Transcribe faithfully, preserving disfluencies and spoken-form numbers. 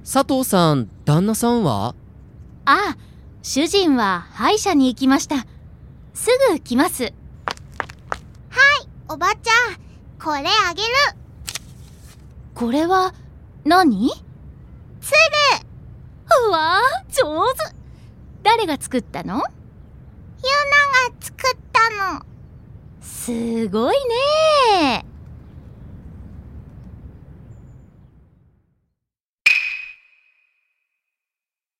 佐藤さん、旦那さんは？ ああ、主人は歯医者に行きました。すぐ来ます。 はい、おばちゃん、これあげる。 これは何？ つる。 うわー、上手。誰が作ったの？ ゆなが作ったの。 すごいね。